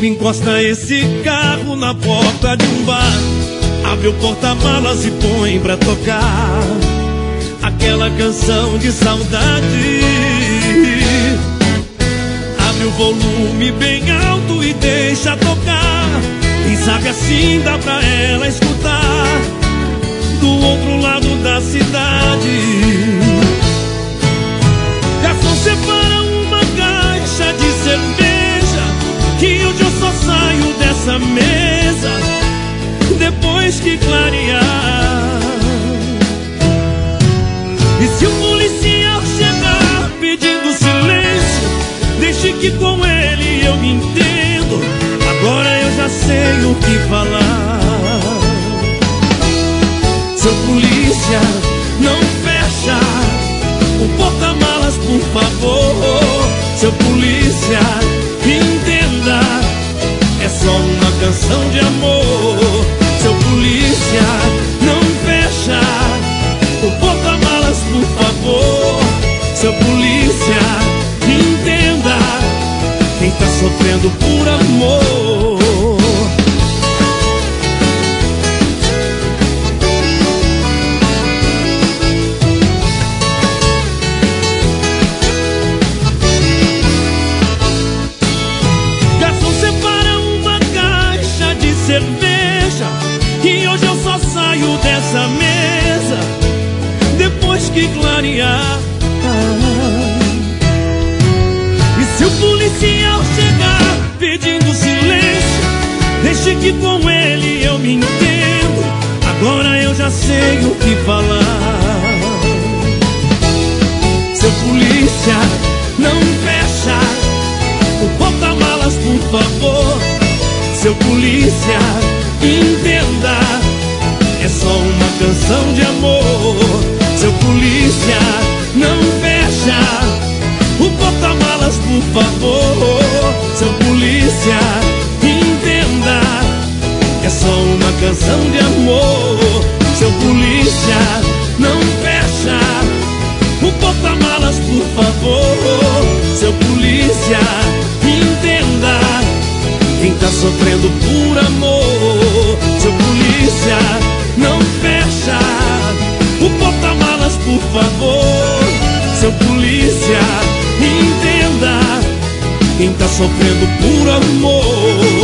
Encosta esse carro na porta de um bar, abre o porta-malas e põe pra tocar aquela canção de saudade. Abre o volume bem alto e deixa tocar. Quem sabe assim dá pra ela escutar do outro lado da cidade. Garçom, separa uma caixa de cerveja, que hoje eu só saio dessa mesa depois que clarear. E se o policial chegar pedindo silêncio, deixe que com ele eu me entendo. Agora eu já sei o que falar. Seu polícia, não fecha o porta-malas, por favor. Seu polícia, entenda, é só uma canção de amor. Seu polícia, não fecha o porta-malas, por favor. Seu polícia, entenda, quem tá sofrendo por amor. Cerveja, que hoje eu só saio dessa mesa depois que clarear. E se o policial chegar pedindo silêncio, deixe que com ele eu me entendo. Agora eu já sei o que falar. Seu polícia, não fecha o porta-malas, por favor. Seu polícia, entenda, é só uma canção de amor. Seu polícia, não fecha o porta-malas, por favor. Seu polícia, entenda, é só uma canção de amor. Seu polícia, não fecha o porta-malas, por favor. Seu polícia, entenda, quem tá sofrendo por amor. Seu polícia, não fecha o porta-malas, por favor. Seu polícia, entenda, quem tá sofrendo por amor.